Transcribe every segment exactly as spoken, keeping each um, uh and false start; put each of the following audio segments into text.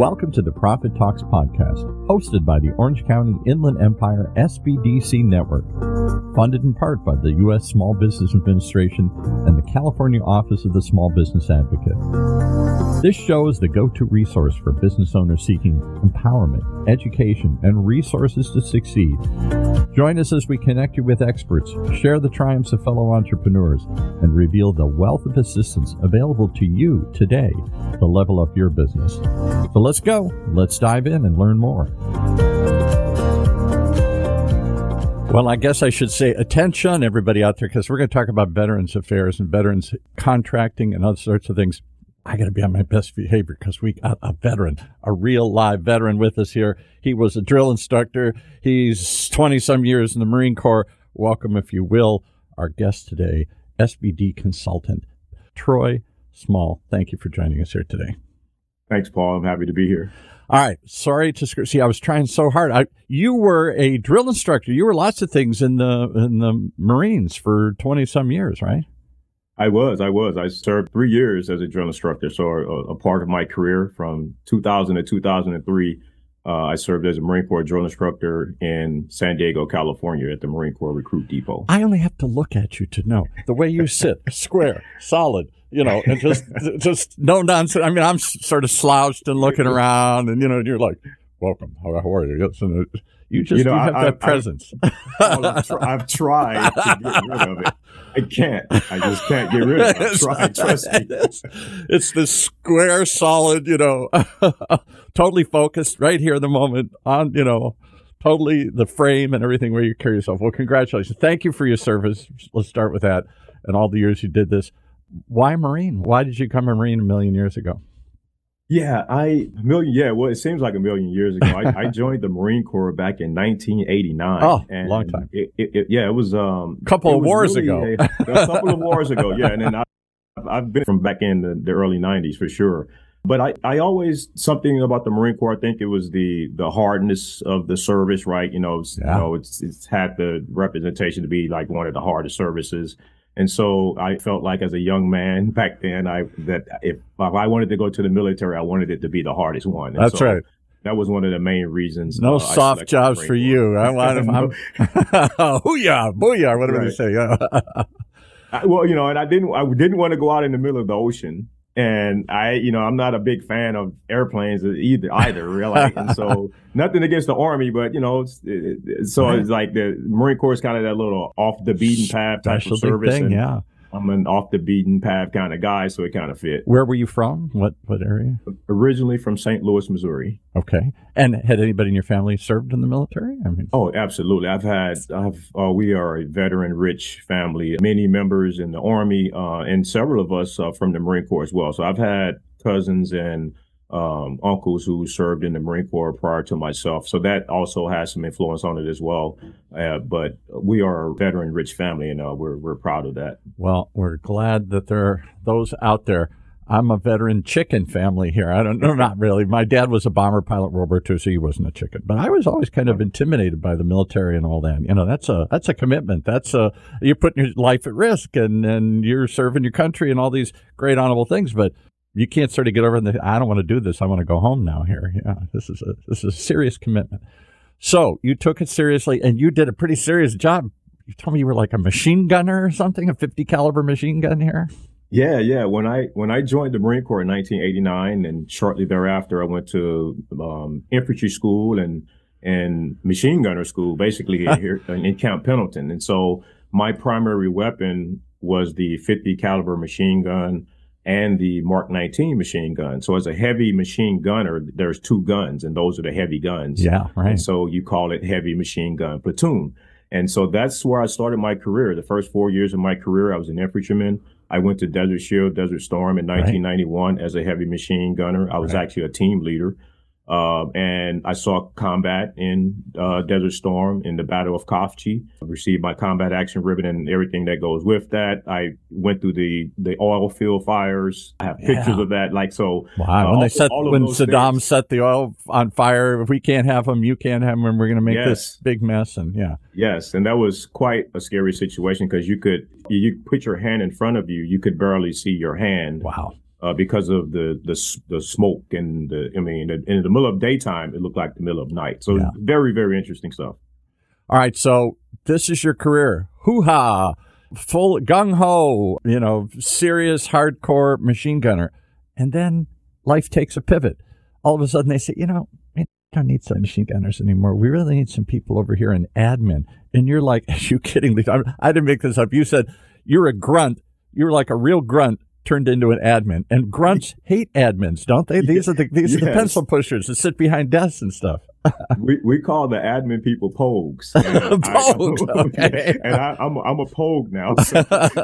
Welcome to the Profit Talks podcast, hosted by the Orange County Inland Empire S B D C Network, funded in part by the U S Small Business Administration and the California Office of the Small Business Advocate. This show is the go-to resource for business owners seeking empowerment, education, and resources to succeed. Join us as we connect you with experts, share the triumphs of fellow entrepreneurs, and reveal the wealth of assistance available to you today to level up your business. So let's go. Let's dive in and learn more. Well, I guess I should say attention, everybody out there, because we're going to talk about Veterans Affairs and veterans contracting and other sorts of things. I got to be on my best behavior because we got a veteran, a real live veteran with us here. He was a drill instructor. He's twenty-some years in the Marine Corps. Welcome, if you will, our guest today, S B D consultant, Troy Small. Thank you for joining us here today. Thanks, Paul. I'm happy to be here. All right. Sorry to sc- see. I was trying so hard. I, you were a drill instructor. You were lots of things in the in the Marines for twenty-some years, right? I was. I was. I served three years as a drill instructor. So a, a part of my career from two thousand to two thousand three, uh, I served as a Marine Corps drill instructor in San Diego, California at the Marine Corps Recruit Depot. I only have to look at you to know the way you sit, square, solid, you know, and just just no nonsense. I mean, I'm sort of slouched and looking around, and, you know, you're like, welcome. How, how are you? You just you, know, you have I, that I, presence. I, I've, tr- I've tried to get rid of it. I can't. I just can't get rid of it. I've tried, trust me. It's, it's this square, solid, you know, totally focused right here in the moment on, you know, totally the frame and everything where you carry yourself. Well, congratulations. Thank you for your service. Let's start with that and all the years you did this. Why Marine? Why did you become a Marine a million years ago? Yeah, I a million. Yeah, well, it seems like a million years ago. I, I joined the Marine Corps back in nineteen eighty-nine. Oh, and long time. It, it, it, yeah, it was um, a couple of was wars really ago. A, a couple of wars ago. Yeah, and then I, I've been from back in the, the early nineties for sure. But I, I always something about the Marine Corps. I think it was the the hardness of the service, right? You know, it's, yeah. you know, it's it's had the representation to be like one of the hardest services. And so I felt like as a young man back then, I that if, if I wanted to go to the military, I wanted it to be the hardest one. And That's so right. That was one of the main reasons. No uh, soft jobs for you. I want to. Hoo-yah, booyah, whatever right. they say. I, well, you know, and I didn't. I didn't want to go out in the middle of the ocean. And I, you know, I'm not a big fan of airplanes either, either, really. And so nothing against the Army, but, you know, it's, it, it, so right. It's like the Marine Corps is kind of that little off the beaten path type Special of service. Thing, and yeah. I'm an off the beaten path kind of guy, so it kind of fit. Where were you from? What what area? Originally from Saint Louis, Missouri. Okay. And had anybody in your family served in the military? I mean, oh, absolutely. I've had. I've. Uh, we are a veteran-rich family. Many members in the Army, uh, and several of us uh, from the Marine Corps as well. So I've had cousins and um, uncles who served in the Marine Corps prior to myself. So that also has some influence on it as well. Uh, but we are a veteran-rich family, and uh, we're we're proud of that. Well, we're glad that there are those out there. I'm a veteran chicken family here. I don't know, not really. My dad was a bomber pilot World War Two, so he wasn't a chicken. But I was always kind of intimidated by the military and all that. You know, that's a that's a commitment. That's a you're putting your life at risk, and, and you're serving your country and all these great honorable things. But you can't sort of get over the, I don't want to do this. I want to go home now here. Yeah, this is a this is a serious commitment. So you took it seriously, and you did a pretty serious job. You told me you were like a machine gunner or something, a fifty caliber machine gun here. Yeah, yeah. When I when I joined the Marine Corps in nineteen eighty-nine, and shortly thereafter, I went to um, infantry school and and machine gunner school, basically here in Camp Pendleton. And so my primary weapon was the fifty caliber machine gun and the Mark nineteen machine gun. So as a heavy machine gunner, there's two guns, and those are the heavy guns. Yeah, right. And so you call it heavy machine gun platoon. And so that's where I started my career. The first four years of my career, I was an infantryman. I went to Desert Shield, Desert Storm in nineteen ninety-one right. as a heavy machine gunner. I was right. actually a team leader. Uh, and I saw combat in uh, Desert Storm in the Battle of Khafji. I received my combat action ribbon and everything that goes with that. I went through the, the oil field fires. I have yeah. pictures of that. Like so. Wow. Uh, when they set, when Saddam things. set the oil on fire, if we can't have them, you can't have them, and we're going to make yes. this big mess. And yeah. Yes, and that was quite a scary situation because you could you put your hand in front of you, you could barely see your hand. Wow. uh, because of the, the the smoke and the, I mean, in the middle of daytime, it looked like the middle of night. So yeah. very, very interesting stuff. All right. So this is your career. Hoo-ha. Full gung-ho, you know, serious, hardcore machine gunner. And then life takes a pivot. All of a sudden they say, you know, we don't need some machine gunners anymore. We really need some people over here in admin. And you're like, are you kidding me? I didn't make this up. You said you're a grunt. You're like a real grunt turned into an admin. And grunts hate admins, don't they? These are the these yes. are the pencil pushers that sit behind desks and stuff. we we call the admin people pogues. Pogues, I, okay. And I, I'm a, I'm a pogue now. So,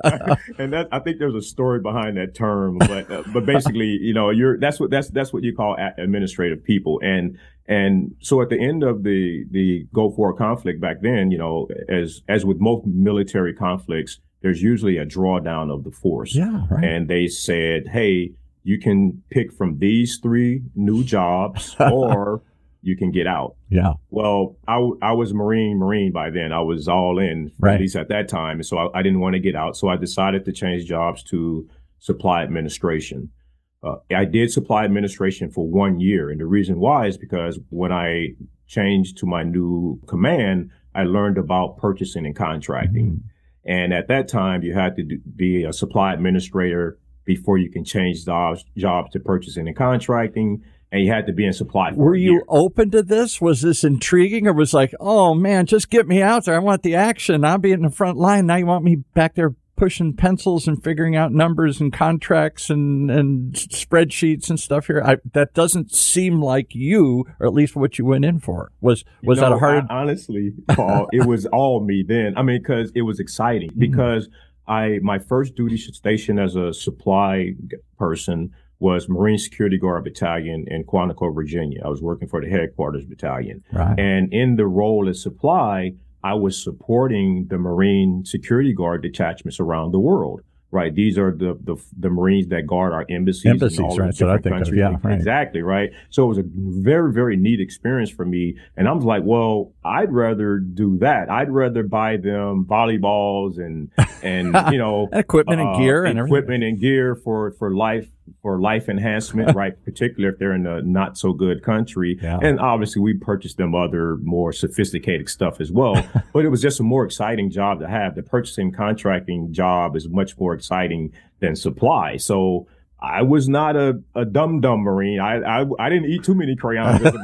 and that I think there's a story behind that term, but uh, but basically, you know, you're that's what that's that's what you call administrative people. And and so at the end of the the Gulf War conflict back then, you know, as as with most military conflicts, there's usually a drawdown of the force. Yeah, right. And they said, hey, you can pick from these three new jobs, or you can get out. Yeah. Well, I, I was Marine, Marine by then. I was all in, right. at least at that time. And so I, I didn't want to get out. So I decided to change jobs to supply administration. Uh, I did supply administration for one year. And the reason why is because when I changed to my new command, I learned about purchasing and contracting. Mm-hmm. And at that time, you had to do, be a supply administrator before you can change jobs, jobs to purchasing and contracting. And you had to be in supply. For Were a you year. open to this? Was this intriguing, or was like, oh man, just get me out there. I want the action. I'll be in the front line. Now you want me back there pushing pencils and figuring out numbers and contracts and, and spreadsheets and stuff here. I, that doesn't seem like you, or at least what you went in for. Was was you know, that a hard? I, honestly, Paul, it was all me then. I mean, because it was exciting. Mm-hmm. Because I my first duty station as a supply person was Marine Security Guard Battalion in Quantico, Virginia. I was working for the headquarters battalion. Right. And in the role as supply, I was supporting the Marine Security Guard detachments around the world. Right. These are the the, the Marines that guard our embassies. Embassies, in all right. the different so I think countries. Of, yeah, right. Exactly. Right. So it was a very, very neat experience for me. And I was like, well, I'd rather do that. I'd rather buy them volleyballs and, and you know, equipment and uh, gear and equipment everything. and gear for, for life. for life enhancement, right? Particularly if they're in a not so good country. Yeah. And obviously we purchased them other more sophisticated stuff as well. But it was just a more exciting job to have. The purchasing contracting job is much more exciting than supply. So I was not a, a dumb-dumb Marine. I, I I didn't eat too many crayons as a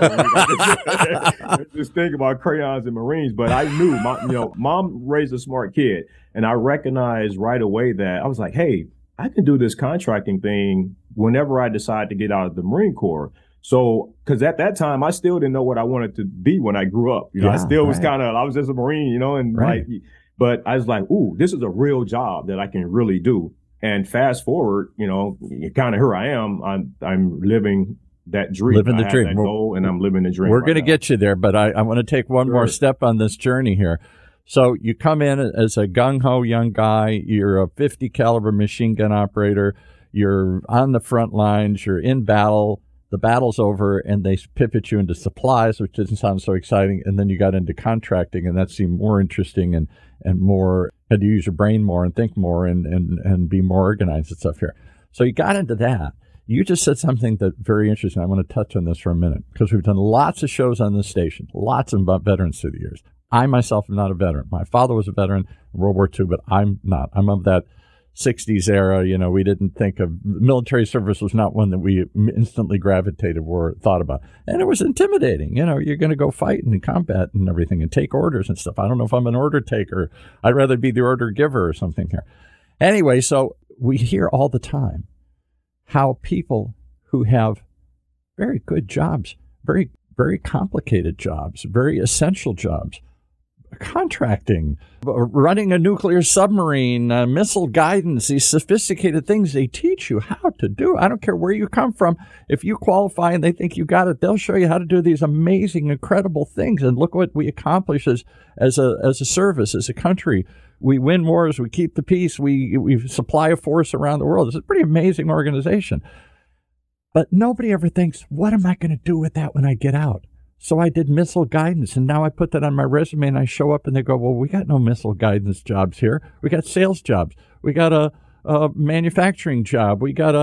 Marine. Just think about crayons and Marines. But I knew, my, you know, mom raised a smart kid. And I recognized right away that I was like, hey, I can do this contracting thing whenever I decide to get out of the Marine Corps. So, because at that time, I still didn't know what I wanted to be when I grew up. You know, yeah, I still right. was kind of, I was just a Marine, you know, and right. like, but I was like, ooh, this is a real job that I can really do. And fast forward, you know, kind of here I am. I'm I'm living that dream. Living the I dream. Have that goal, and I'm living the dream. We're right going to now. get you there, but I, I want to take one sure. more step on this journey here. So you come in as a gung-ho young guy. You're a fifty caliber machine gun operator. You're on the front lines. You're in battle. The battle's over, and they pivot you into supplies, which doesn't sound so exciting. And then you got into contracting, and that seemed more interesting and, and more, had to use your brain more and think more and, and, and be more organized and stuff here. So you got into that. You just said something that very interesting. I want to touch on this for a minute because we've done lots of shows on this station, lots about veterans through the years. I myself am not a veteran. My father was a veteran in World War Two, but I'm not. I'm of that sixties era. You know, we didn't think of military service was not one that we instantly gravitated or thought about. And it was intimidating. You know, you're going to go fight in combat and everything and take orders and stuff. I don't know if I'm an order taker. I'd rather be the order giver or something here. Anyway, so we hear all the time how people who have very good jobs, very, very complicated jobs, very essential jobs, contracting, running a nuclear submarine, uh, missile guidance, these sophisticated things they teach you how to do. I don't care where you come from. If you qualify and they think you got it, they'll show you how to do these amazing, incredible things. And look what we accomplish as, as a as a service, as a country. We win wars, we keep the peace, we we supply a force around the world. It's a pretty amazing organization. But nobody ever thinks, what am I going to do with that when I get out? So I did missile guidance, and now I put that on my resume, and I show up, and they go, well, we got no missile guidance jobs here. We got sales jobs. We got a, a manufacturing job. We got a,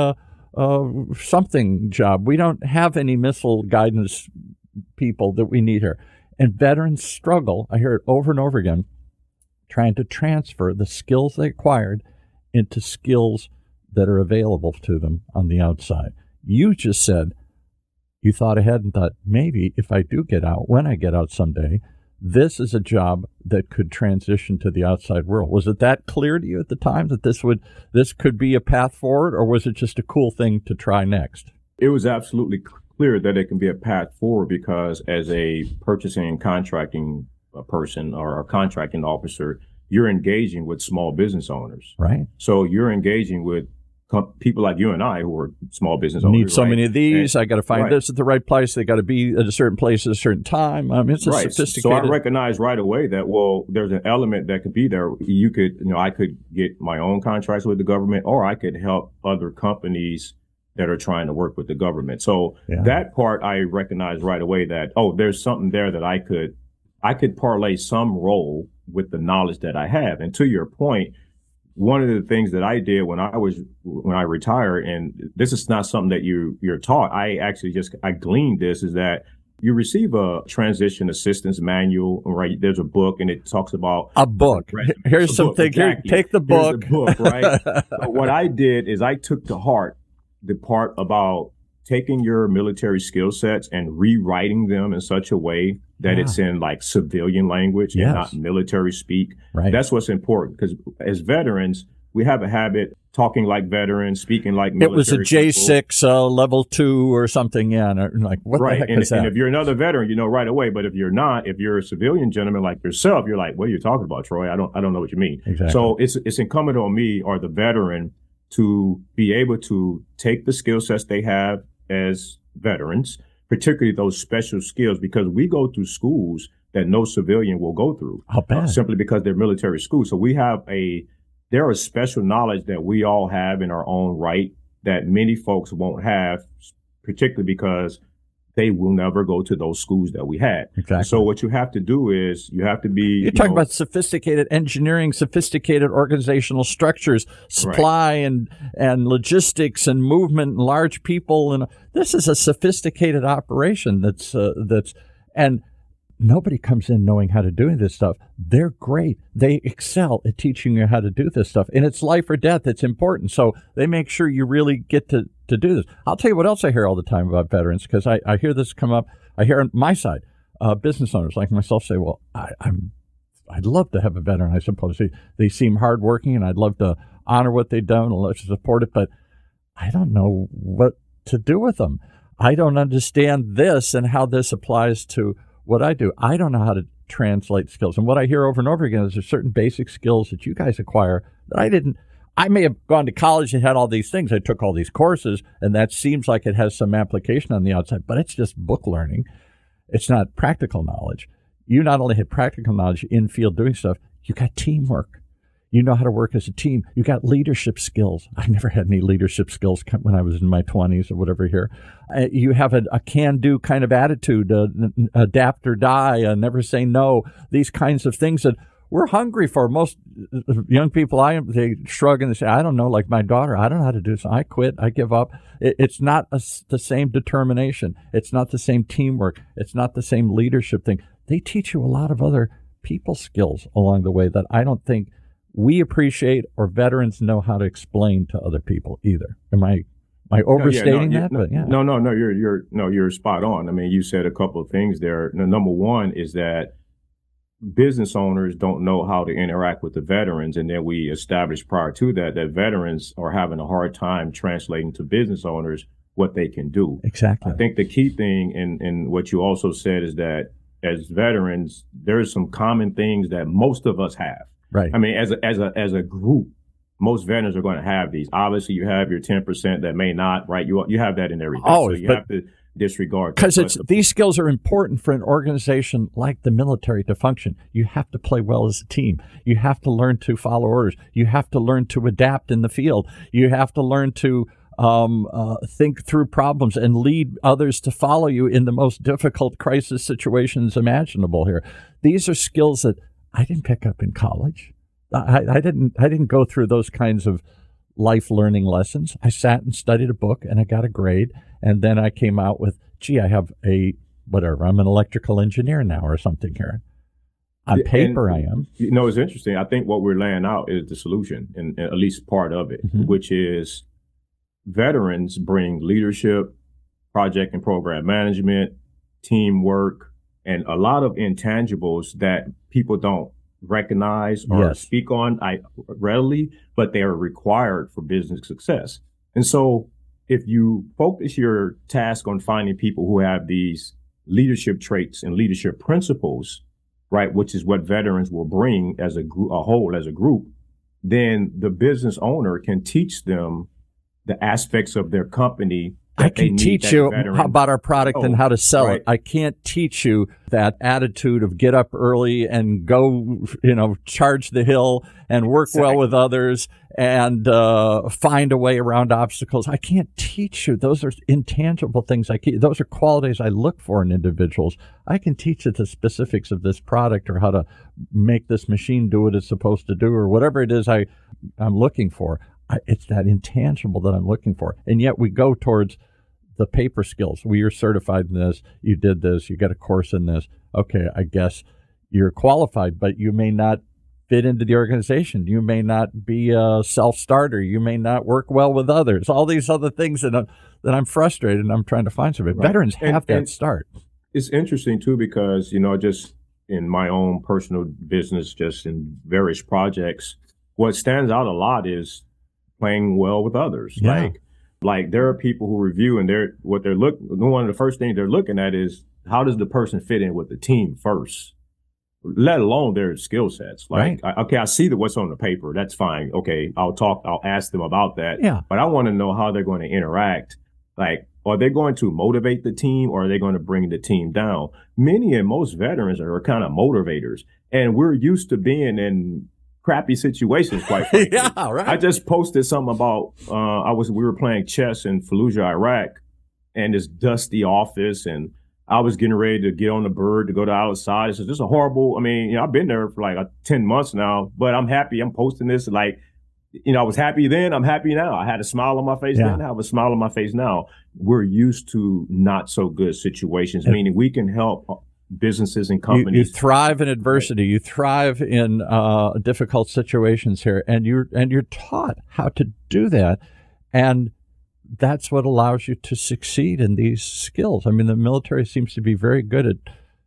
uh, something job. We don't have any missile guidance people that we need here. And veterans struggle, I hear it over and over again, trying to transfer the skills they acquired into skills that are available to them on the outside. You just said you thought ahead and thought, maybe if I do get out, when I get out someday, this is a job that could transition to the outside world. Was it that clear to you at the time that this would this could be a path forward, or was it just a cool thing to try next? It was absolutely clear that it can be a path forward, because as a purchasing and contracting person or a contracting officer, you're engaging with small business owners. Right. So you're engaging with com- people like you and I who are small business owners. Need so right? many of these. And, I got to find right. this at the right place. They got to be at a certain place at a certain time. I mean, it's a right. sophisticated. So I recognize right away that, well, there's an element that could be there. You could, you know, I could get my own contracts with the government, or I could help other companies that are trying to work with the government. So yeah. that part I recognize right away that, oh, there's something there that I could, I could parlay some role with the knowledge that I have. And to your point, one of the things that I did when I was, when I retired, and this is not something that you, you're taught, I actually just, I gleaned this, is that you receive a transition assistance manual, right? There's a book and it talks about a book. Here's something, exactly. Here, take the book. Here's the book, right? So what I did is I took to heart the part about taking your military skill sets and rewriting them in such a way that yeah. it's in like civilian language yes. and not military speak. Right. That's what's important, because as veterans, we have a habit talking like veterans, speaking like military. It was a J six uh, level two or something, yeah. And like, what right. the heck and, is that? And if you're another veteran, you know right away. But if you're not, if you're a civilian gentleman like yourself, you're like, what are you talking about, Troy? I don't, I don't know what you mean. Exactly. So it's it's incumbent on me or the veteran to be able to take the skill sets they have as veterans, particularly those special skills, because we go through schools that no civilian will go through. I'll bet. Uh, simply because they're military schools. So we have a, there are special knowledge that we all have in our own right that many folks won't have, particularly because they will never go to those schools that we had. Exactly. So what you have to do is you have to be... You're you talking know, about sophisticated engineering, sophisticated organizational structures, supply right. and and logistics and movement and large people. And this is a sophisticated operation that's uh, that's and nobody comes in knowing how to do this stuff. They're great. They excel at teaching you how to do this stuff. And it's life or death. It's important. So they make sure you really get to, to do this. I'll tell you what else I hear all the time about veterans, because I, I hear this come up. I hear on my side, uh, business owners like myself say, well, I, I'm, I'd love to have a veteran, I suppose. They, they seem hardworking, and I'd love to honor what they've done and love to support it, but I don't know what to do with them. I don't understand this and how this applies to what I do. I don't know how to translate skills. And what I hear over and over again is there's certain basic skills that you guys acquire that I didn't. I may have gone to college and had all these things. I took all these courses, and that seems like it has some application on the outside, but it's just book learning. It's not practical knowledge. You not only had practical knowledge in field doing stuff, you got teamwork. You know how to work as a team. You got leadership skills. I never had any leadership skills when I was in my twenties or whatever here. Uh, you have a, a can-do kind of attitude, uh, n- adapt or die, uh, never say no, these kinds of things that we're hungry for. Most young people, I they shrug and they say, I don't know, like my daughter, I don't know how to do this. I quit. I give up. It, it's not a, the same determination. It's not the same teamwork. It's not the same leadership thing. They teach you a lot of other people skills along the way that I don't think we appreciate or veterans know how to explain to other people either. Am I, am I overstating no, yeah, no, that? No, but yeah. no, no, no, you're, you're, no, you're spot on. I mean, you said a couple of things there. The number one is that business owners don't know how to interact with the veterans. And then we established prior to that, that veterans are having a hard time translating to business owners what they can do. Exactly. I think the key thing in, in what you also said is that as veterans, there's some common things that most of us have. Right. I mean, as a, as a, as a group, most veterans are going to have these. Obviously, you have your ten percent that may not, right? You you have that in everything. Oh, so you but, have to disregard. Because it's these skills are important for an organization like the military to function. You have to play well as a team. You have to learn to follow orders. You have to learn to adapt in the field. You have to learn to um, uh, think through problems and lead others to follow you in the most difficult crisis situations imaginable here. These are skills that I didn't pick up in college. I, I didn't. I didn't go through those kinds of life learning lessons. I sat and studied a book and I got a grade. And then I came out with, gee, I have a, whatever, I'm an electrical engineer now or something here. On paper, and, I am. You know, it's interesting. I think what we're laying out is the solution, and, and at least part of it, mm-hmm. which is veterans bring leadership, project and program management, teamwork, and a lot of intangibles that people don't recognize or yes. speak on I, readily, but they are required for business success. And so if you focus your task on finding people who have these leadership traits and leadership principles, right, which is what veterans will bring as a, group, a whole, as a group, then the business owner can teach them the aspects of their company. I can teach you how about our product oh, and how to sell right. it. I can't teach you that attitude of get up early and go, you know, charge the hill and work exactly. well with others and uh, find a way around obstacles. I can't teach you. Those are intangible things. I can, those are qualities I look for in individuals. I can teach you the specifics of this product or how to make this machine do what it's supposed to do or whatever it is I, I'm looking for. I, it's that intangible that I'm looking for. And yet we go towards the paper skills. Well, you're certified in this. You did this. You got a course in this. Okay, I guess you're qualified, but you may not fit into the organization. You may not be a self-starter. You may not work well with others. All these other things that I'm, that I'm frustrated and I'm trying to find somebody. Right. Veterans have and, that and start. It's interesting, too, because, you know, just in my own personal business, just in various projects, what stands out a lot is playing well with others. Yeah. Like, Like there are people who review and they're what they're look. One of the first things they're looking at is how does the person fit in with the team first, let alone their skill sets. Like, right. I, okay, I see that what's on the paper. That's fine. Okay, I'll talk. I'll ask them about that. Yeah. But I want to know how they're going to interact. Like, are they going to motivate the team or are they going to bring the team down? Many and most veterans are kind of motivators, and we're used to being in crappy situations, quite frankly. Yeah, right. I just posted something about uh, I was we were playing chess in Fallujah, Iraq, and this dusty office, and I was getting ready to get on the bird to go to outside. It's just a horrible. I mean, you know, I've been there for like uh, ten months now, but I'm happy. I'm posting this like, you know, I was happy then. I'm happy now. I had a smile on my face yeah. then. I have a smile on my face now. We're used to not so good situations, yeah. meaning we can help businesses and companies. You, you thrive in adversity. You thrive in uh, difficult situations here, and you're and you're taught how to do that, and that's what allows you to succeed in these skills. I mean, the military seems to be very good at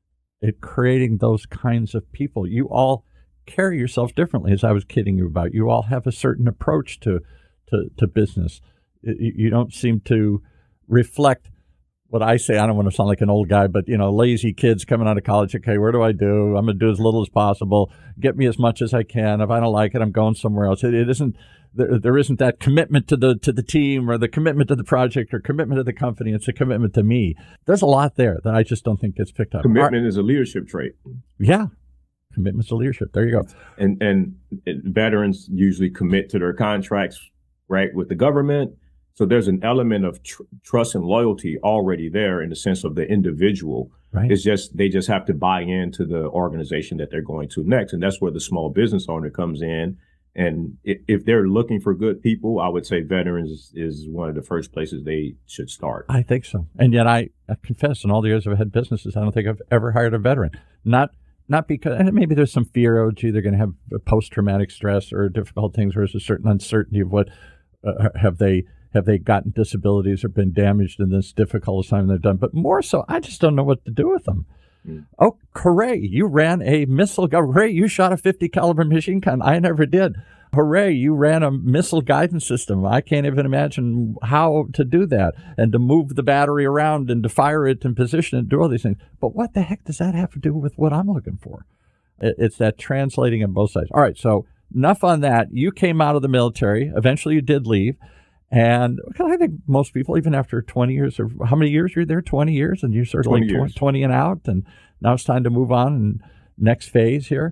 at creating those kinds of people. You all carry yourself differently, as I was kidding you about. You all have a certain approach to to, to business. You, you don't seem to reflect what I say. I don't want to sound like an old guy, but, you know, lazy kids coming out of college. Okay, where do I do? I'm going to do as little as possible. Get me as much as I can. If I don't like it, I'm going somewhere else. It, it isn't, there, there isn't that commitment to the, to the team or the commitment to the project or commitment to the company. It's a commitment to me. There's a lot there that I just don't think gets picked up. Commitment Our, is a leadership trait. Yeah. Commitment to leadership. There you go. And, and veterans usually commit to their contracts, right, with the government. So there's an element of tr- trust and loyalty already there in the sense of the individual. Right. It's just they just have to buy into the organization that they're going to next. And that's where the small business owner comes in. And if, if they're looking for good people, I would say veterans is, is one of the first places they should start. I think so. And yet I, I confess, in all the years I've had businesses, I don't think I've ever hired a veteran. Not not because, and maybe there's some fear, oh, gee, they're going to have post-traumatic stress or difficult things, or there's a certain uncertainty of what uh, have they Have they gotten disabilities or been damaged in this difficult assignment they've done? But more so, I just don't know what to do with them. Mm. Oh, hooray, you ran a missile. Hooray, you shot a fifty caliber machine gun. I never did. Hooray, you ran a missile guidance system. I can't even imagine how to do that and to move the battery around and to fire it and position it and do all these things. But what the heck does that have to do with what I'm looking for? It's that translating on both sides. All right, so enough on that. You came out of the military. Eventually you did leave. And I think most people, even after twenty years, or how many years you're there? twenty years, and you're sort of like twenty, twenty and out, and now it's time to move on and next phase here.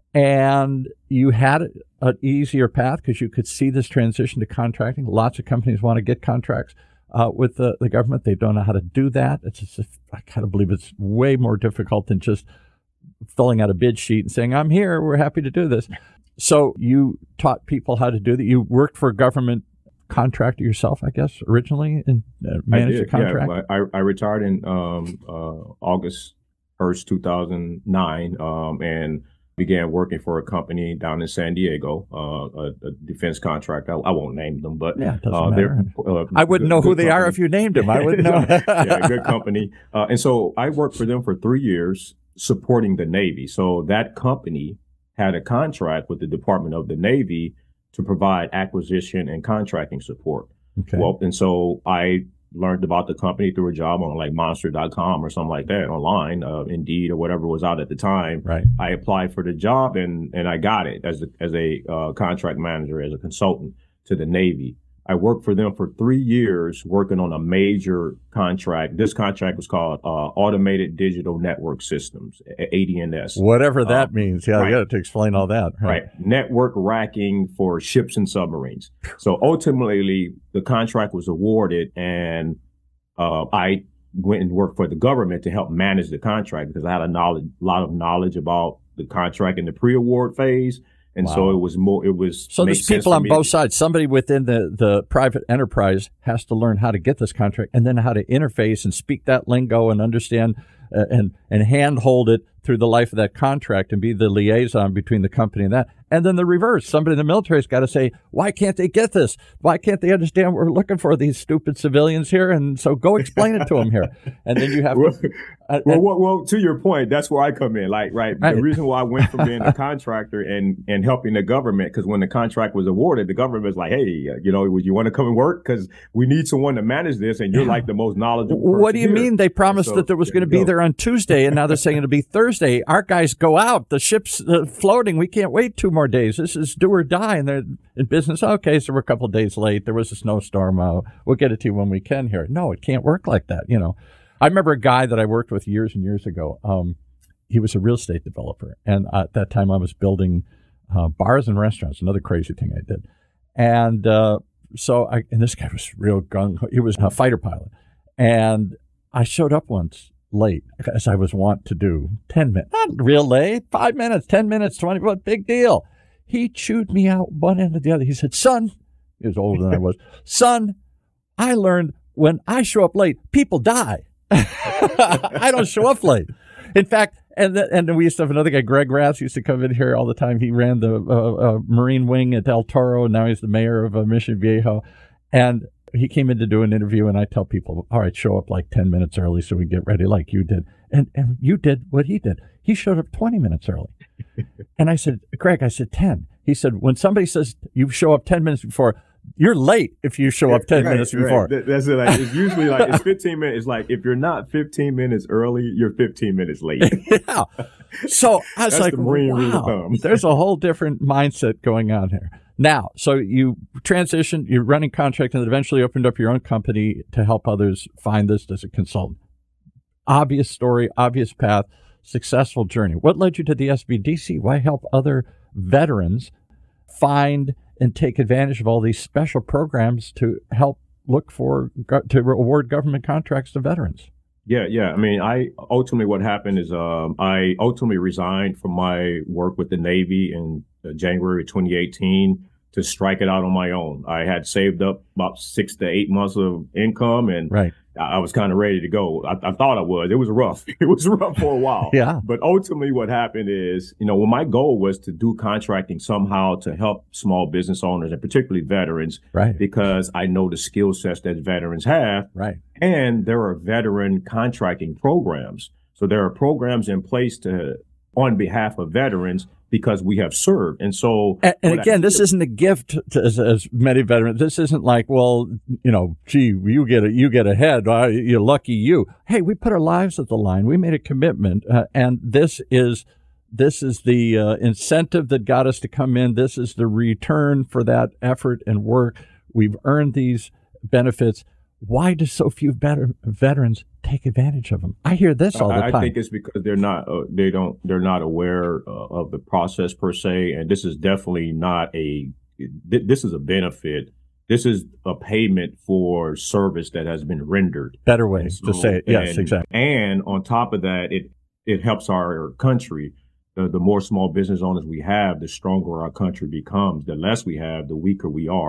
And you had an easier path because you could see this transition to contracting. Lots of companies want to get contracts uh, with the, the government. They don't know how to do that. It's just, I kind of believe it's way more difficult than just filling out a bid sheet and saying, I'm here, we're happy to do this. So you taught people how to do that. You worked for government contractor yourself, I guess, originally, and uh, managed a contract? Yeah, I, I retired in um, uh, August first, two thousand nine, um, and began working for a company down in San Diego, uh, a, a defense contractor. I, I won't name them, but yeah, it doesn't uh, matter. Uh, I wouldn't good, know who good they company. are if you named them. I wouldn't know. Yeah, good company. Uh, and so I worked for them for three years supporting the Navy. So that company had a contract with the Department of the Navy to provide acquisition and contracting support. Okay. Well, and so I learned about the company through a job on like monster dot com or something like that online, uh, Indeed or whatever was out at the time. Right. I applied for the job and, and I got it as a, as a uh, contract manager, as a consultant to the Navy. I worked for them for three years working on a major contract. This contract was called uh, Automated Digital Network Systems, A D N S. Whatever that um, means. Yeah, right. I got to explain all that. Right. right. Network racking for ships and submarines. So ultimately, the contract was awarded, and uh, I went and worked for the government to help manage the contract because I had a knowledge, lot of knowledge about the contract in the pre-award phase. And wow. so it was more, it was. So there's people on both sides. Somebody within the, the private enterprise has to learn how to get this contract and then how to interface and speak that lingo and understand uh, and, and handhold it through the life of that contract and be the liaison between the company and that. And then the reverse. Somebody in the military has got to say, why can't they get this? Why can't they understand what we're looking for, these stupid civilians here? And so go explain it to them here. And then you have well, to. Uh, well, well, well, to your point, that's where I come in. Like, right, right. The reason why I went from being a contractor and, and helping the government, because when the contract was awarded, the government was like, hey, uh, you know, would you want to come and work? Because we need someone to manage this, and you're like the most knowledgeable person. What do you here. mean? They promised so, that there was going to be go. there on Tuesday, and now they're saying it'll be Thursday. Our guys go out. The ship's uh, floating. We can't wait two more days. This is do or die, and they're in business. Okay, so we're a couple of days late. There was a snowstorm. Uh, we'll get it to you when we can here. No, it can't work like that, you know. I remember a guy that I worked with years and years ago. Um, he was a real estate developer. And at that time, I was building uh, bars and restaurants, another crazy thing I did. And uh, so, I, and this guy was real gung ho. He was a fighter pilot. And I showed up once late, as I was wont to do, ten minutes, not real late, five minutes, ten minutes, twenty, what big deal. He chewed me out one end or the other. He said, son, he was older than I was, son, I learned when I show up late, people die. I don't show up late. In fact, and the, and we used to have another guy, Greg Rath, used to come in here all the time. He ran the uh, uh, Marine wing at El Toro, and now he's the mayor of uh, Mission Viejo. And he came in to do an interview, and I tell people, all right, show up like ten minutes early so we get ready like you did. And and you did what he did. He showed up twenty minutes early. And I said, Greg, I said ten. He said, when somebody says you show up ten minutes before, you're late if you show up ten right, minutes before. Right. That's it. Like, it's usually like it's fifteen minutes. It's like if you're not fifteen minutes early, you're fifteen minutes late. Yeah. So I was That's like, the Marine rule of wow, thumb. there's a whole different mindset going on here. Now, so you transitioned, you're running contract, and then eventually opened up your own company to help others find this as a consultant. Obvious story, obvious path, successful journey. What led you to the S B D C? Why help other veterans find and take advantage of all these special programs to help look for, to award government contracts to veterans? Yeah, yeah. I mean, I ultimately what happened is um, I ultimately resigned from my work with the Navy in uh, January twenty eighteen to strike it out on my own. I had saved up about six to eight months of income, and right. I was kind of ready to go. I, I thought I was. It was rough. It was rough for a while. Yeah. But ultimately what happened is, you know, well, my goal was to do contracting somehow to help small business owners and particularly veterans. Right. Because I know the skill sets that veterans have. Right. And there are veteran contracting programs. So there are programs in place to, on behalf of veterans, because we have served. And so, and, and again, this isn't a gift to as, as many veterans. This isn't like, well, you know, gee, you get a, you get ahead. Uh, you're lucky you. Hey, we put our lives at the line. We made a commitment. Uh, and this is, this is the uh, incentive that got us to come in. This is the return for that effort and work. We've earned these benefits. Why do so few veter- veterans take advantage of them? I hear this all the I, time. I think it's because they're not, uh, they don't, they're not aware uh, of the process per se. And this is definitely not a, th- this is a benefit. This is a payment for service that has been rendered. Better way so, to say it. Yes, and, exactly. And on top of that, it, it helps our country. The, the more small business owners we have, the stronger our country becomes. The less we have, the weaker we are.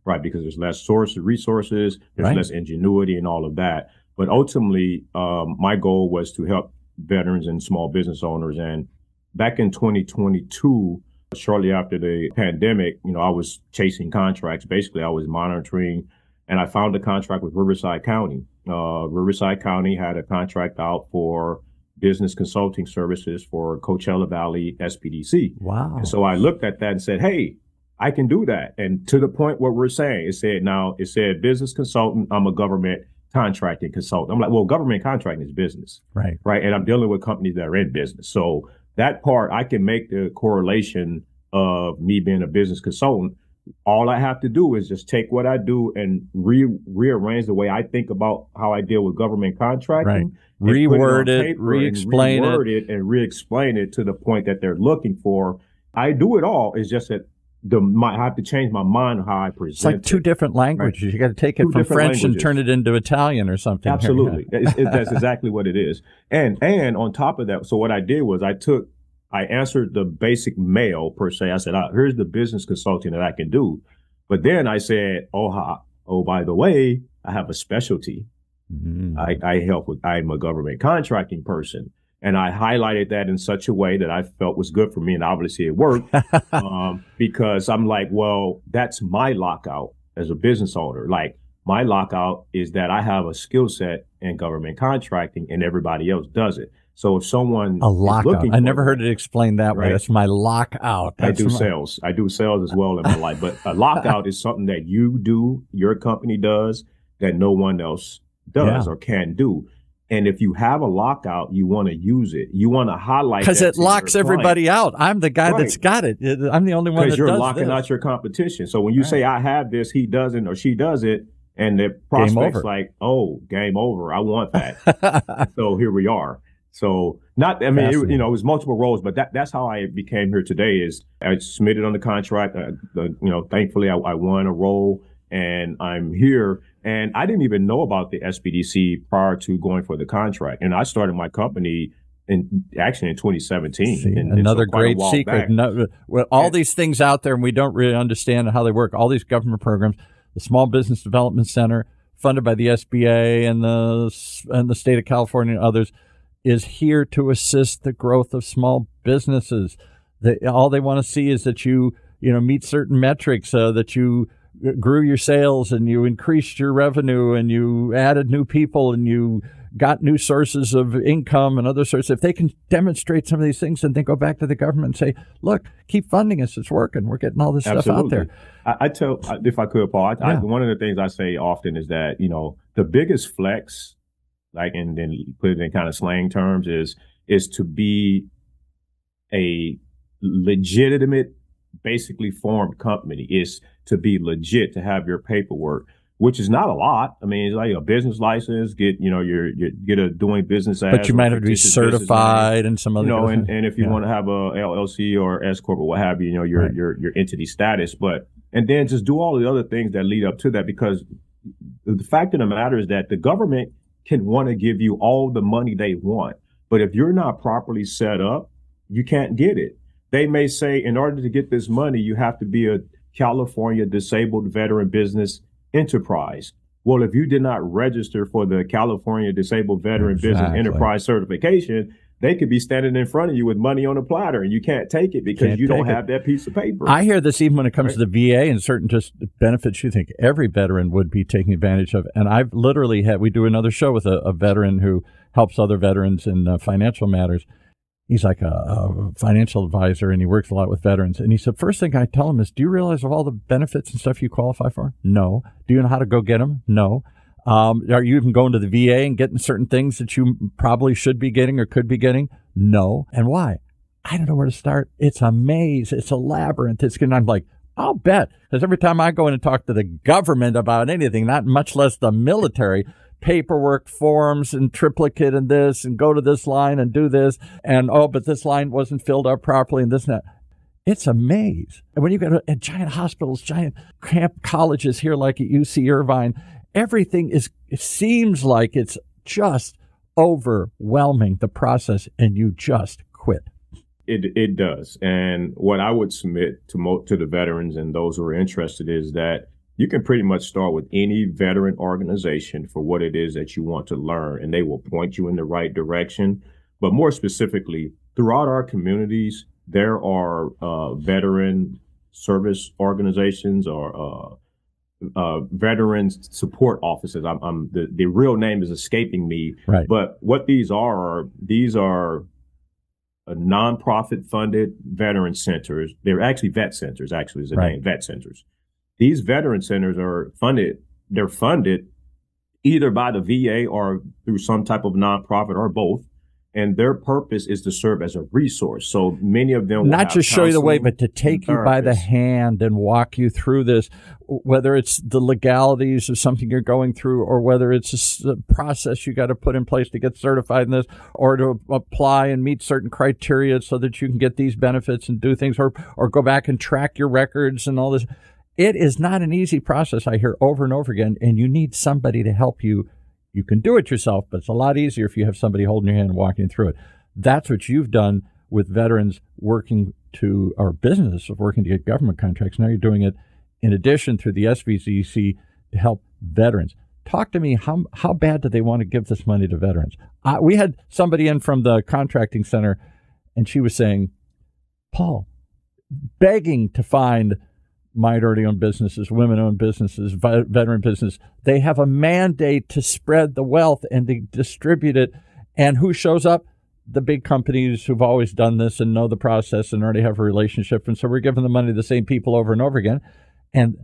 right? Because there's less source of resources, there's Right. less ingenuity and all of that. But ultimately, um, my goal was to help veterans and small business owners. And back in twenty twenty-two, shortly after the pandemic, you know, I was chasing contracts. Basically, I was monitoring, and I found a contract with Riverside County. Uh, Riverside County had a contract out for business consulting services for Coachella Valley S P D C. Wow. And so I looked at that and said, hey, I can do that. And to the point what we're saying, it said, now it said business consultant, I'm a government contracting consultant. I'm like, well, government contracting is business. Right. Right. And I'm dealing with companies that are in business. So that part, I can make the correlation of me being a business consultant. All I have to do is just take what I do and re- rearrange the way I think about how I deal with government contracting. Right. Reword it, re-explain it. it and re-explain it to the point that they're looking for. I do it all. It's just that the my, I have to change my mind on how I present It's like it. two different languages. Right. You got to take it two from French languages. and turn it into Italian or something. Absolutely. it's, it, that's exactly what it is. And and on top of that, so what I did was I took, I answered the basic mail per se. I said, oh, here's the business consulting that I can do. But then I said, oh, ha, oh, by the way, I have a specialty. Mm-hmm. I, I help with, I'm a government contracting person. And I highlighted that in such a way that I felt was good for me. And obviously it worked um, because I'm like, well, that's my lockout as a business owner. Like my lockout is that I have a skill set in government contracting and everybody else does it. So if someone a lockout, I never that, heard it explained that right? way. That's my lockout. That's I do my... sales. I do sales as well in my life. But a lockout is something that you do, your company does, that no one else does yeah. or can do. And if you have a lockout, you want to use it. You want to highlight because it locks everybody out. I'm the guy right. that's got it. I'm the only one that does Because you're locking this. out your competition. So when you right. say I have this, he doesn't or she does it, and the prospect's like, oh, game over. I want that. So here we are. So not, I mean, it, you know, it was multiple roles, but that that's how I became here today. Is I submitted on the contract. Uh, the, you know, thankfully I, I won a role, and I'm here. And I didn't even know about the S P D C prior to going for the contract. And I started my company in actually in twenty seventeen. See, and, another and so great secret. No, well, all and, these things out there, and we don't really understand how they work. All these government programs, the Small Business Development Center, funded by the S B A and the and the state of California and others, is here to assist the growth of small businesses. They, all they want to see is that you, you know, meet certain metrics, uh, that you grew your sales and you increased your revenue and you added new people and you got new sources of income and other sources. If they can demonstrate some of these things, then they go back to the government and say, look, keep funding us. It's working. We're getting all this Absolutely. stuff out there. I, I tell, if I could, Paul, I, yeah. I, one of the things I say often is that, you know, the biggest flex, like, and then put it in kind of slang terms, is is to be a legitimate, basically formed company. Is to be legit, to have your paperwork, which is not a lot. I mean, it's like a business license, get, you know, your, your get a doing business as. But you might have to be certified and some other. You know, and, and if you yeah. want to have a L L C or S corp or what have you, you know, your right. your your entity status. But and then just do all the other things that lead up to that, because the fact of the matter is that the government can want to give you all the money they want, but if you're not properly set up, you can't get it. They may say, in order to get this money, you have to be a California Disabled Veteran Business Enterprise. Well, if you did not register for the California Disabled Veteran exactly. Business Enterprise certification, they could be standing in front of you with money on a platter, and you can't take it because can't you don't have it. That piece of paper. I hear this even when it comes right. to the V A and certain just benefits you think every veteran would be taking advantage of. And I've literally had, we do another show with a, a veteran who helps other veterans in uh, financial matters. He's like a, a financial advisor, and he works a lot with veterans. And he said, first thing I tell him is, do you realize of all the benefits and stuff you qualify for? No. Do you know how to go get them? No. Um, are you even going to the V A and getting certain things that you probably should be getting or could be getting? No. And why? I don't know where to start. It's a maze. It's a labyrinth. It's and I'm like, I'll bet. Because every time I go in and talk to the government about anything, not much less the military, paperwork, forms, and triplicate and this, and go to this line and do this, and oh, but this line wasn't filled up properly and this and that. It's a maze. And when you go to giant hospitals, giant camp colleges here like at U C Irvine, everything is, it seems like it's just overwhelming, the process, and you just quit. It it does. And what I would submit to mo- to the veterans and those who are interested is that you can pretty much start with any veteran organization for what it is that you want to learn, and they will point you in the right direction. But more specifically, throughout our communities, there are uh, veteran service organizations or uh, uh, veterans support offices. I'm, I'm the, the real name is escaping me. Right. But what these are, are these are a nonprofit funded veteran centers. They're actually vet centers, actually is the Right. name, vet centers. These veteran centers are funded, they're funded either by the V A or through some type of nonprofit or both. And their purpose is to serve as a resource. So many of them will not just show you the way, but to take you by the therapists. hand and walk you through this, whether it's the legalities of something you're going through or whether it's a s- a process you got to put in place to get certified in this or to apply and meet certain criteria so that you can get these benefits and do things or, or go back and track your records and all this. It is not an easy process, I hear over and over again, and you need somebody to help you. You can do it yourself, but it's a lot easier if you have somebody holding your hand and walking through it. That's what you've done with veterans working to, or business of working to get government contracts. Now you're doing it in addition through the S B D C to help veterans. Talk to me, how how bad do they want to give this money to veterans? Uh, we had somebody in from the contracting center, and she was saying, Paul, begging to find minority-owned businesses, women-owned businesses, vi- veteran business. They have a mandate to spread the wealth and to distribute it. And who shows up? The big companies who've always done this and know the process and already have a relationship. And so we're giving the money to the same people over and over again. And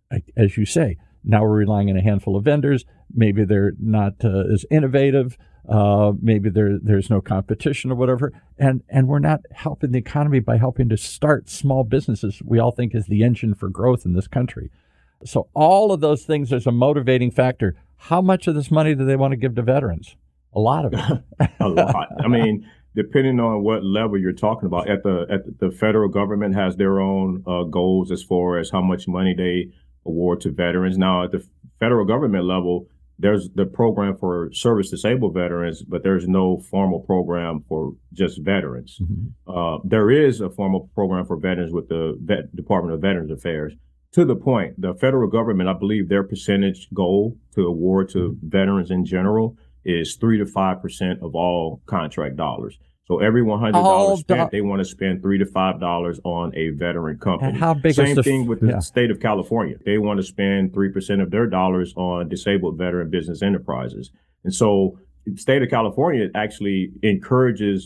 as you say, now we're relying on a handful of vendors. Maybe they're not uh, as innovative. Uh, maybe there there's no competition or whatever, and and we're not helping the economy by helping to start small businesses. We all think is the engine for growth in this country. So all of those things, there's a motivating factor. How much of this money do they want to give to veterans? A lot of it. A lot. I mean, depending on what level you're talking about, at the at the, the federal government has their own uh, goals as far as how much money they award to veterans. Now, at the federal government level, there's the program for service disabled veterans, but there's no formal program for just veterans. Mm-hmm. Uh, there is a formal program for veterans with the Vet- Department of Veterans Affairs. To the point, the federal government, I believe their percentage goal to award to mm-hmm. veterans in general is three to five percent of all contract dollars. So every one hundred dollars spent, do- they want to spend three to five dollars on a veteran company. And how big Same is the thing f- with the yeah. state of California. They want to spend three percent of their dollars on disabled veteran business enterprises. And so the state of California actually encourages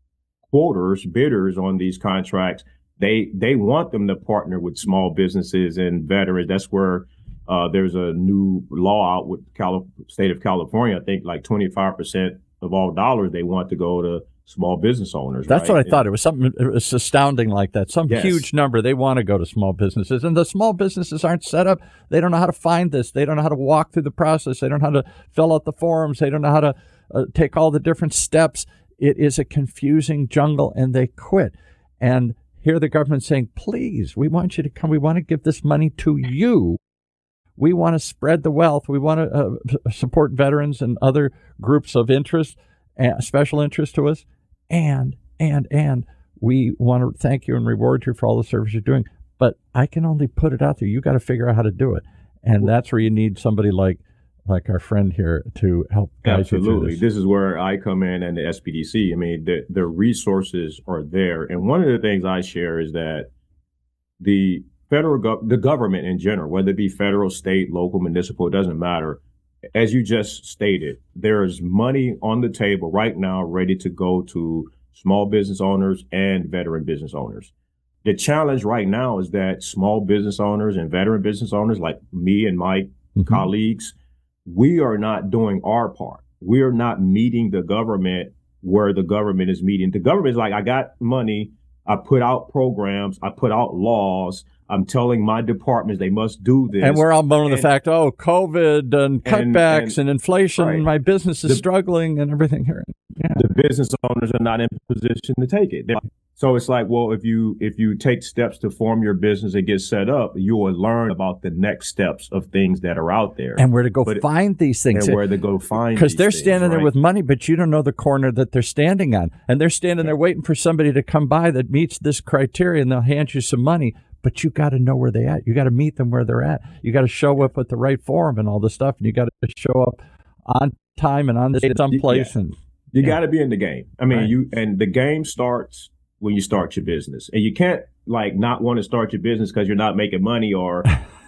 quoters, bidders on these contracts. They they want them to partner with small businesses and veterans. That's where uh, there's a new law out with Cali- state of California. I think like twenty-five percent of all dollars they want to go to small business owners. That's right? what I thought. It was something it was astounding like that. Some Yes. huge number. They want to go to small businesses. And the small businesses aren't set up. They don't know how to find this. They don't know how to walk through the process. They don't know how to fill out the forms. They don't know how to uh, take all the different steps. It is a confusing jungle, and they quit. And here the government's saying, please, we want you to come. We want to give this money to you. We want to spread the wealth. We want to uh, support veterans and other groups of interest, uh, special interest to us. And, and, and we want to thank you and reward you for all the service you're doing. But I can only put it out there. You got to figure out how to do it. And that's where you need somebody like like our friend here to help guide Absolutely. you through this. This is where I come in and the S P D C. I mean, the, the resources are there. And one of the things I share is that the federal, gov- the government in general, whether it be federal, state, local, municipal, it doesn't matter. As you just stated, there is money on the table right now ready to go to small business owners and veteran business owners. The challenge right now is that small business owners and veteran business owners like me and my mm-hmm. colleagues, we are not doing our part. We are not meeting the government where the government is meeting. The government is like, I got money. I put out programs. I put out laws. I'm telling my departments they must do this. And we're all moaning the fact, oh, COVID and cutbacks and, and, and inflation, right. and my business is the, struggling and everything here. Yeah. The business owners are not in position to take it. They're, so it's like, well, if you if you take steps to form your business and get set up, you will learn about the next steps of things that are out there. And where to go but, find these things. And where to go find Because they're things, standing right? there with money, but you don't know the corner that they're standing on. And they're standing there waiting for somebody to come by that meets this criteria, and they'll hand you some money. but you got to know where they're at. You got to meet them where they're at. You got to show up at the right forum and all this stuff, and you got to show up on time and on the date someplace. Yeah. And you yeah. got to be in the game. I mean, right. you and the game starts when you start your business, and you can't like not want to start your business because you're not making money or.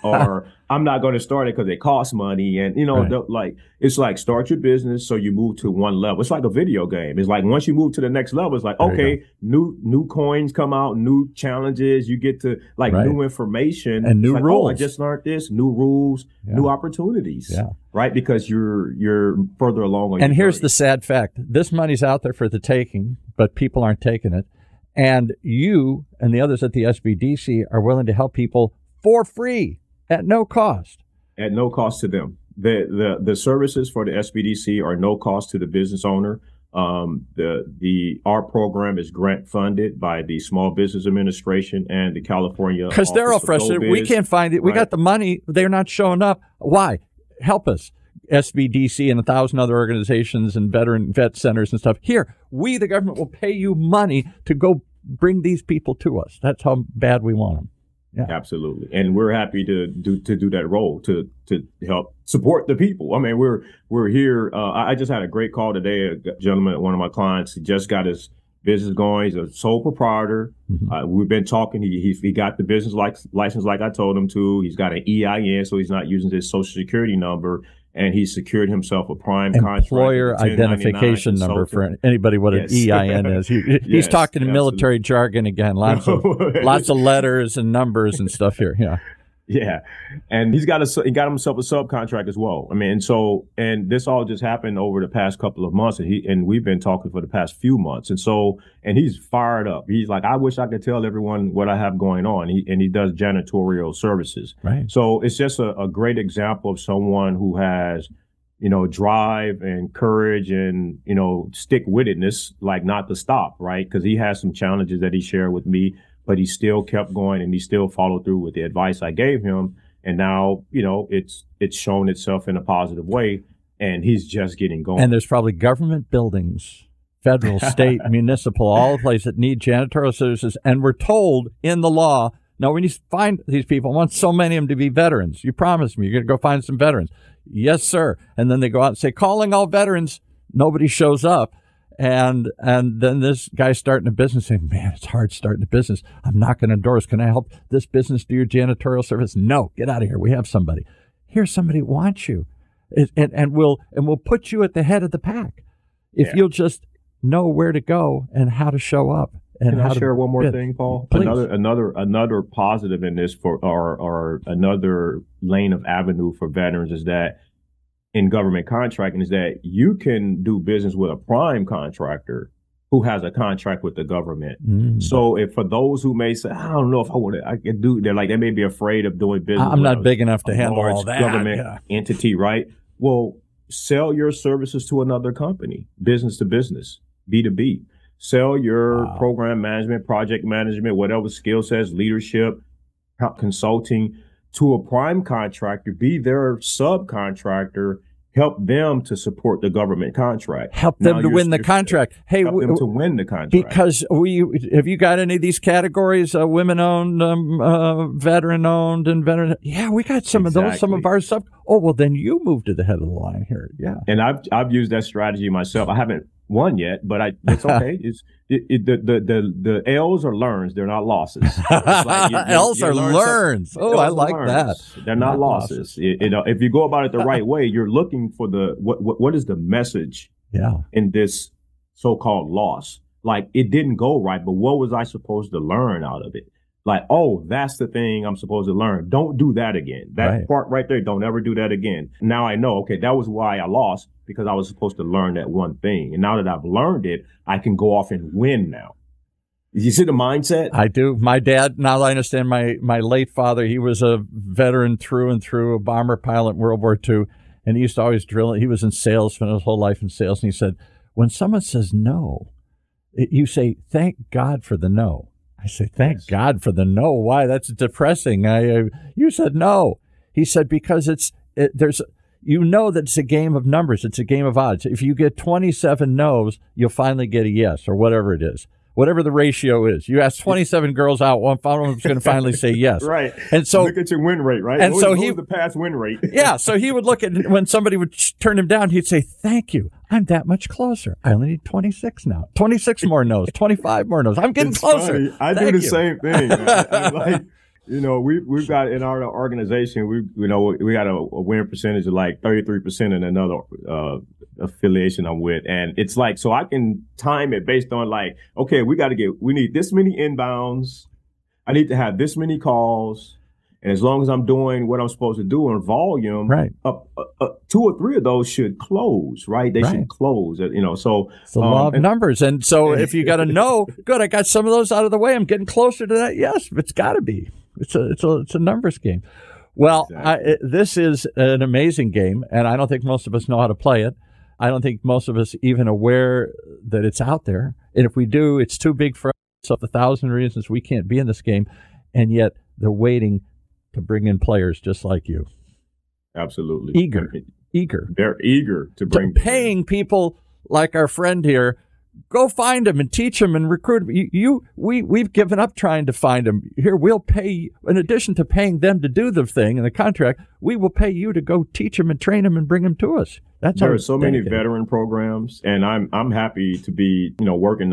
Or I'm not going to start it because it costs money. And, you know, right. the, like, it's like start your business so you move to one level. It's like a video game. It's like once you move to the next level, it's like, there okay, new new coins come out, new challenges. You get to like right. new information. And new like, rules. Oh, I just learned this, new rules, yeah. new opportunities. Yeah. Right? Because you're you're further along. On and your here's journey. the sad fact. This money's out there for the taking, but people aren't taking it. And you and the others at the S B D C are willing to help people for free. At no cost. At no cost to them. The the the services for the S B D C are no cost to the business owner. Um, the the our program is grant funded by the Small Business Administration and the California. Because they're all frustrated. We can't find it. We right. got the money. They're not showing up. Why? Help us. S B D C and a thousand other organizations and veteran vet centers and stuff. Here, we, the government, will pay you money to go bring these people to us. That's how bad we want them. Yeah. Absolutely. And we're happy to do to do that role to to help support the people. I mean, we're we're here. Uh, I just had a great call today. A gentleman, one of my clients, he just got his business going. He's a sole proprietor. Mm-hmm. Uh, we've been talking. He, he he got the business like, license like I told him to. He's got an E I N, so he's not using his social security number. And he secured himself a prime employer contract. identification number for anybody what yes. an E I N is. He, he's yes, talking in military jargon again. Lots of lots of letters and numbers and stuff here. Yeah, yeah. And he's got a he got himself a subcontract as well. I mean, and so and this all just happened over the past couple of months, and he and we've been talking for the past few months. And so and he's fired up. He's like, I wish I could tell everyone what I have going on. He, and he does janitorial services. Right. So it's just a, a great example of someone who has, you know, drive and courage and, you know, stick-wittedness, like not to stop, right? Because he has some challenges that he shared with me, but he still kept going and he still followed through with the advice I gave him. And now, you know, it's it's shown itself in a positive way, and he's just getting going. And there's probably government buildings, federal, state, municipal, all the places that need janitorial services. And we're told in the law, no, when you find these people, I want so many of them to be veterans. You promised me you're going to go find some veterans. Yes, sir. And then they go out and say, calling all veterans. Nobody shows up. And and then this guy's starting a business saying, man, it's hard starting a business. I'm not going to endorse. Can I help this business do your janitorial service? No, get out of here. We have somebody. Here's somebody who wants you. It, and, and, we'll, and we'll put you at the head of the pack if yeah. you'll just know where to go and how to show up. And Can how I to share one more bid. thing, Paul? Please. Another another another positive in this for or or another lane of avenue for veterans is that in government contracting is that you can do business with a prime contractor who has a contract with the government. Mm. So if for those who may say, I don't know if I would I could do they're like they may be afraid of doing business. I'm with not a, big enough to handle all that government yeah. entity, right? Well, sell your services to another company, business to business, B two B. Sell your wow. program management, project management, whatever skill sets, leadership, consulting to a prime contractor, be their subcontractor, help them to support the government contract. Help them now to win the contract. Hey, help them to win the contract. Because we have you got any of these categories? Uh, women owned, um, uh, veteran owned, and veteran. Yeah, we got some exactly. of those. Some of our sub. Oh well, then you move to the head of the line here. Yeah, and I've I've used that strategy myself. I haven't won yet, but I it's okay. It's it, it, the the the the L's are learns. They're not losses. Like you, you, L's you are learns. Something. Oh, L's I like learns. That. They're not, not losses. losses. It, you know, if you go about it the right way, you're looking for the what what what is the message? Yeah. In this so-called loss, like it didn't go right, but what was I supposed to learn out of it? Like, oh, that's the thing I'm supposed to learn. Don't do that again. That right. part right there, don't ever do that again. Now I know, okay, that was why I lost, because I was supposed to learn that one thing. And now that I've learned it, I can go off and win now. You see the mindset? I do. My dad, now I understand my, my late father, he was a veteran through and through, a bomber pilot in World War Two. And he used to always drill it. He was in sales, spent his whole life in sales. And he said, when someone says no, it, you say, thank God for the no. I say, thank yes. God for the no. Why? That's depressing. I, uh, you said no. He said, because it's, it, there's, you know that it's a game of numbers. It's a game of odds. If you get twenty-seven no's, you'll finally get a yes or whatever it is. whatever the ratio is. You ask twenty-seven girls out, one of them's going to finally say yes. Right. And so look at your win rate, right? And what so was, he what was the past win rate. Yeah. So he would look at when somebody would turn him down, he'd say, "Thank you. I'm that much closer. I only need twenty-six now. twenty-six more no's. twenty-five more no's. I'm getting it's closer." Funny. I Thank do the you. same thing. I, I like. You know, we we've got in our organization, we you know we got a, a win percentage of like thirty-three percent in another uh, affiliation I'm with, and it's like so I can time it based on like, okay, we got to get we need this many inbounds, I need to have this many calls, and as long as I'm doing what I'm supposed to do in volume, right, uh, uh, uh, two or three of those should close, right? They right. should close, you know. So it's the um, law of and, numbers, and so if you got to know, good, I got some of those out of the way. I'm getting closer to that. Yes, it's got to be. It's a it's a it's a numbers game. Well, exactly. I, it, this is an amazing game, and I don't think most of us know how to play it. I don't think most of us even aware that it's out there. And if we do, it's too big for us. So a thousand reasons we can't be in this game, and yet they're waiting to bring in players just like you. Absolutely. Eager, eager. They're eager to bring to paying people like our friend here. Go find them and teach them and recruit them. You, you, we, we've given up trying to find them. Here, we'll pay, in addition to paying them to do the thing in the contract, we will pay you to go teach them and train them and bring them to us. That's there are so many veteran programs, and I'm I'm happy to be you know working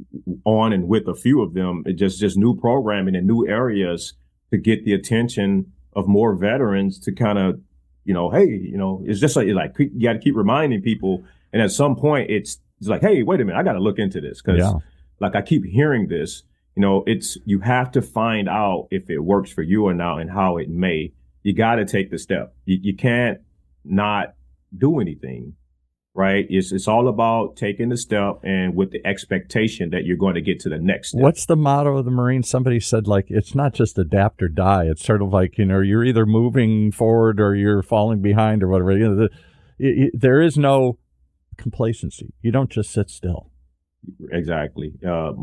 on and with a few of them. It just just new programming in new areas to get the attention of more veterans to kind of you know hey you know it's just like like you got to keep reminding people, and at some point it's. It's like, hey, wait a minute, I got to look into this because, yeah. like, I keep hearing this. You know, it's you have to find out if it works for you or not and how it may. You got to take the step. You, you can't not do anything, right? It's it's all about taking the step and with the expectation that you're going to get to the next step. What's the motto of the Marines? Somebody said, like, it's not just adapt or die. It's sort of like, you know, you're either moving forward or you're falling behind or whatever. You know, the, it, there is no complacency. You don't just sit still. Exactly. Uh,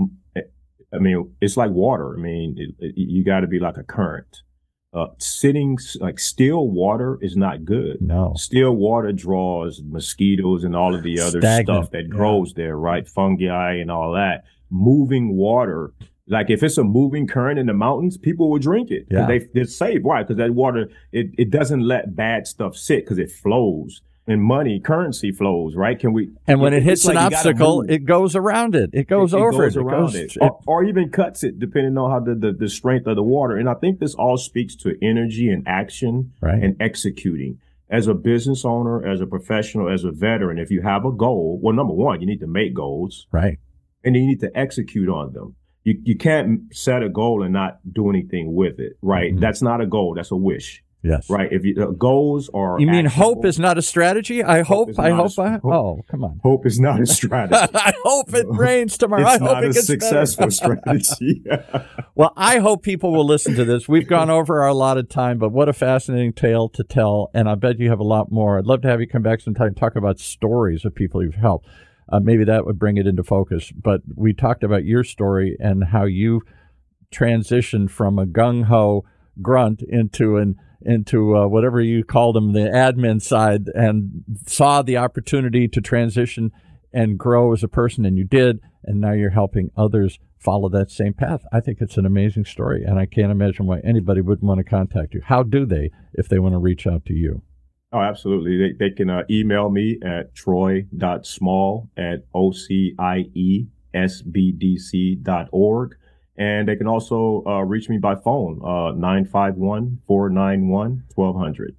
I mean, it's like water. I mean, it, it, you got to be like a current. Uh, sitting like still water is not good. No. Still water draws mosquitoes and all of the other Stagnant. stuff that grows yeah. there, right? Fungi and all that. Moving water, like if it's a moving current in the mountains, people will drink it. Yeah. They, they're safe. Why? Because that water, it, it doesn't let bad stuff sit because it flows. And money, currency flows, right? Can we? And when it hits like an obstacle, it goes around it. It goes it, over it. Goes it. around it, goes, it. Or, or even cuts it, depending on how the, the, the strength of the water. And I think this all speaks to energy and action right. and executing. As a business owner, as a professional, as a veteran, if you have a goal, well, number one, you need to make goals. Right. And you need to execute on them. You you can't set a goal and not do anything with it, right? Mm-hmm. That's not a goal. That's a wish. Yes. Right. If you, uh, goals are. You mean actionable. Hope is not a strategy? I hope. hope I hope. A, I, hope oh, come on. Hope is not a strategy. I hope it rains tomorrow. It's I hope not it a gets successful strategy. Well, I hope people will listen to this. We've gone over our allotted time, but what a fascinating tale to tell. And I bet you have a lot more. I'd love to have you come back sometime and talk about stories of people you've helped. Uh, maybe that would bring it into focus. But we talked about your story and how you transitioned from a gung-ho grunt into an into uh, whatever you called them, the admin side, and saw the opportunity to transition and grow as a person, and you did, and now you're helping others follow that same path. I think it's an amazing story, and I can't imagine why anybody wouldn't want to contact you. How do they if they want to reach out to you? Oh, absolutely. They, they can uh, email me at troy dot small at O C I E S B D C dot org. And they can also uh, reach me by phone, uh, nine five one, four nine one, one two zero zero.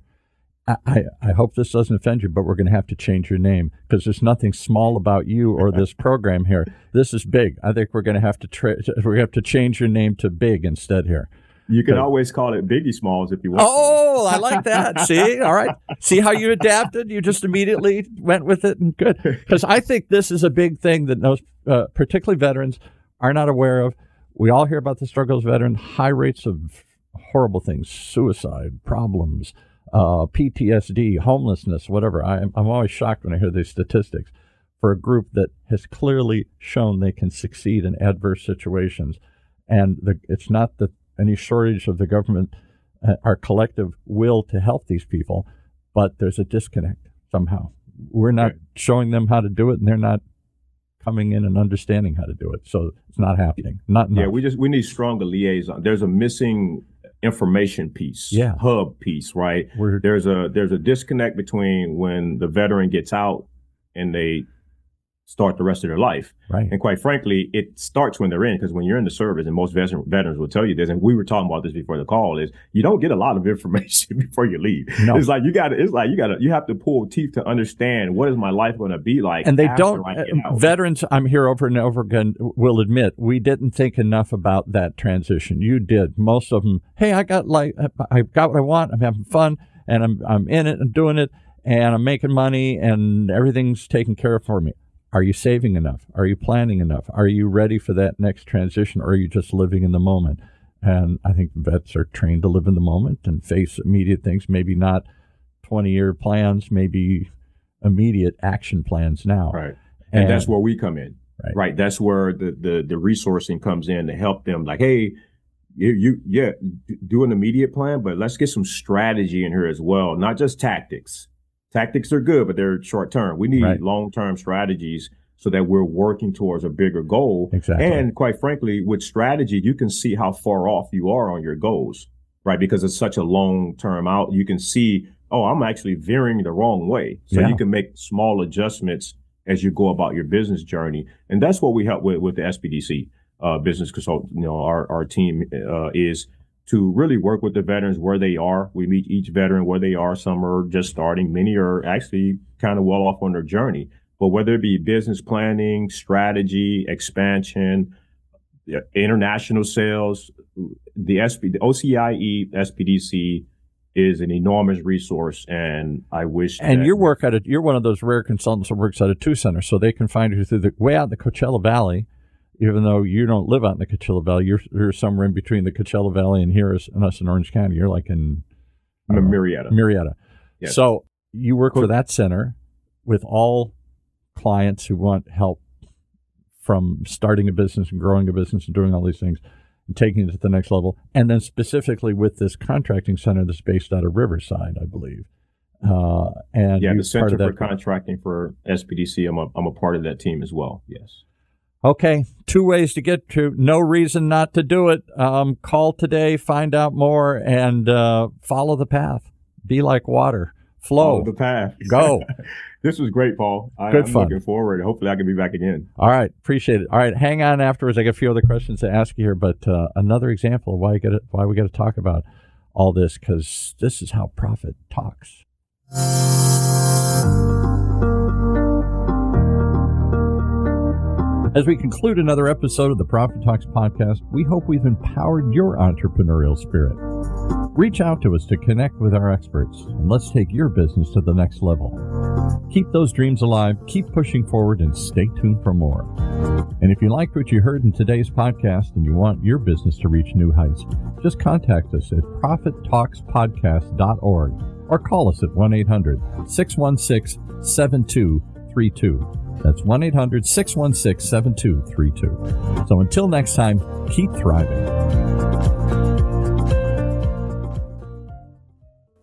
I, I hope this doesn't offend you, but we're going to have to change your name because there's nothing small about you or this program here. This is big. I think we're going to have to tra- we have to change your name to Big instead here. You can always call it Biggie Smalls if you want. Oh, I like that. See? All right. See how you adapted? You just immediately went with it, and good. Because I think this is a big thing that most, uh, particularly veterans, are not aware of. We all hear about the struggles of veterans, high rates of horrible things, suicide, problems, uh, P T S D, homelessness, whatever. I, I'm always shocked when I hear these statistics for a group that has clearly shown they can succeed in adverse situations. And the, it's not that any shortage of the government, uh, our collective will to help these people, but there's a disconnect somehow. We're not right. showing them how to do it, and they're not coming in and understanding how to do it. So it's not happening. Not enough. Yeah, we just we need stronger liaison. There's a missing information piece, yeah. hub piece, right? We're, there's a there's a disconnect between when the veteran gets out and they start the rest of their life. Right. And quite frankly, it starts when they're in, because when you're in the service, and most veteran, veterans will tell you this, and we were talking about this before the call, is you don't get a lot of information before you leave. No. It's like you got to, it's like you got to, you have to pull teeth to understand what is my life going to be like. And they after don't, I get out. Veterans, I'm here over and over again, will admit, we didn't think enough about that transition. You did. Most of them, hey, I got like, I got what I want, I'm having fun, and I'm, I'm in it, I'm doing it, and I'm making money, and everything's taken care of for me. Are you saving enough? Are you planning enough? Are you ready for that next transition, or are you just living in the moment? And I think vets are trained to live in the moment and face immediate things, maybe not twenty-year plans, maybe immediate action plans now. Right. And, and that's where we come in. Right. Right. That's where the, the, the resourcing comes in to help them. Like, hey, you, you yeah, do an immediate plan, but let's get some strategy in here as well, not just tactics. Tactics are good, but they're short term. We need right. long-term strategies so that we're working towards a bigger goal. Exactly. And quite frankly, with strategy, you can see how far off you are on your goals, right? Because it's such a long-term out. You can see, oh, I'm actually veering the wrong way. So yeah. you can make small adjustments as you go about your business journey. And that's what we help with with the S P D C uh, business consultant. You know, our, our team uh, is to really work with the veterans where they are. We meet each veteran where they are. Some are just starting. Many are actually kind of well off on their journey. But whether it be business planning, strategy, expansion, international sales, the S P, the O C I E S P D C is an enormous resource. And I wish And that, you work at a, you're one of those rare consultants that works at a two center, so they can find you through the way out in the Coachella Valley. Even though you don't live out in the Coachella Valley, you're, you're somewhere in between the Coachella Valley and here is, and us in Orange County. You're like in uh, Marietta. Marietta. Yes. So you work for that center with all clients who want help from starting a business and growing a business and doing all these things and taking it to the next level. And then specifically with this contracting center that's based out of Riverside, I believe. Uh, and yeah, the Center for that Contracting for S P D C, I'm a, I'm a part of that team as well. Yes. Okay, two ways to get to. No reason not to do it. Um, call today, find out more, and uh, follow the path. Be like water. Flow. Follow the path. Go. This was great, Paul. I, Good I'm fun. looking forward. Hopefully I can be back again. All right, appreciate it. All right, hang on afterwards. I got a few other questions to ask you here, but uh, another example of why you got why we got to talk about all this, because this is how profit talks. As we conclude another episode of the Profit Talks podcast, we hope we've empowered your entrepreneurial spirit. Reach out to us to connect with our experts, and let's take your business to the next level. Keep those dreams alive, keep pushing forward, and stay tuned for more. And if you liked what you heard in today's podcast and you want your business to reach new heights, just contact us at profit talks podcast dot org or call us at one eight hundred, six one six, seven two three two. That's one eight hundred, six one six, seven two three two. So until next time, keep thriving.